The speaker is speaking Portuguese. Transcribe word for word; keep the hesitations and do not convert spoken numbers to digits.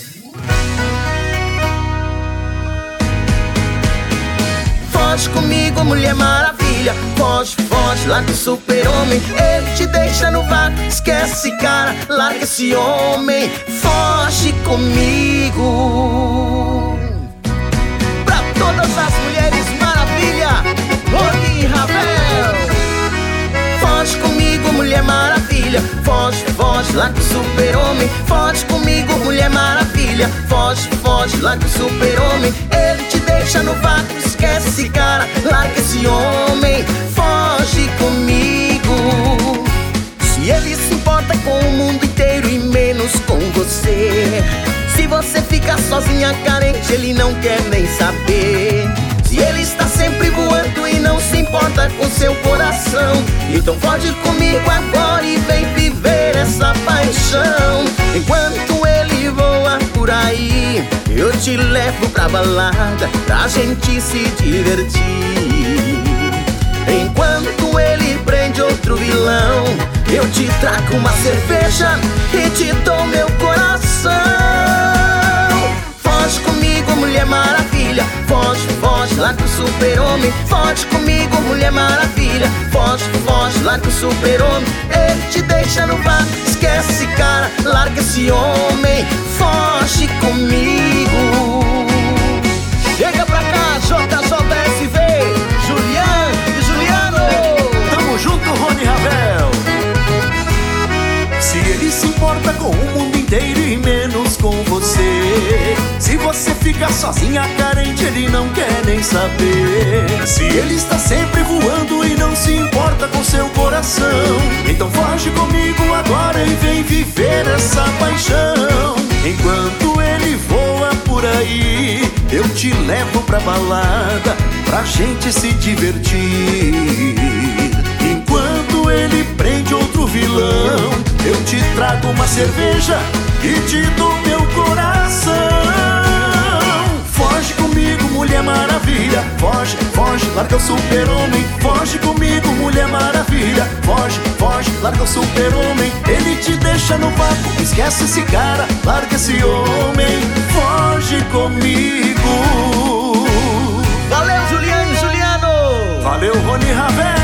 Foge comigo, Mulher Maravilha. Foge, foge, larga o super-homem. Ele te deixa no vácuo, esquece, cara, larga esse homem. Foge comigo. Pra todas as mulheres maravilha, Rony Ravel. Foge comigo, Mulher Maravilha. Foge, foge, larga o super-homem. Foge comigo, Mulher Maravilha. Foge, foge, larga o super-homem. Ele te deixa no vácuo, esquece, cara, larga esse homem. Foge comigo. Se ele se importa com o mundo inteiro e menos com você, se você fica sozinha, carente, ele não quer nem saber. Se ele está sempre voando e não se importa com seu coração, então foge comigo agora e vem viver essa paixão. Enquanto ele voa por aí, eu te levo pra balada, pra gente se divertir. Enquanto ele prende outro vilão, eu te trago uma cerveja e te dou meu coração. Foge comigo, Mulher Maravilha. Foge, foge, larga o super-homem. Foge comigo, Mulher Maravilha. Foge, foge, larga o super-homem. Ele te deixa no vácuo, esquece, cara, larga esse homem. Foge comigo. Chega pra cá, J J S V, Juliano e Juliano. Tamo junto, Rony Ravel. Se ele se importa com o mundo inteiro e menos com você, se você fica sozinha, carente, ele não quer nem saber. Se ele está sempre voando e não se importa com seu coração, então foge comigo agora e vem viver essa paixão. Enquanto ele voa por aí, eu te levo pra balada, pra gente se divertir. Enquanto ele prende outro vilão, eu te trago uma cerveja e te dou meu coração. Foge comigo, Mulher Maravilha. Foge, foge, larga o super-homem. Foge comigo, Mulher Maravilha. Foge, foge, larga o super-homem. Ele te deixa no vácuo, esquece esse cara, larga esse homem. Foge comigo. Valeu, Juliano e Juliano. Valeu, Rony Ravel.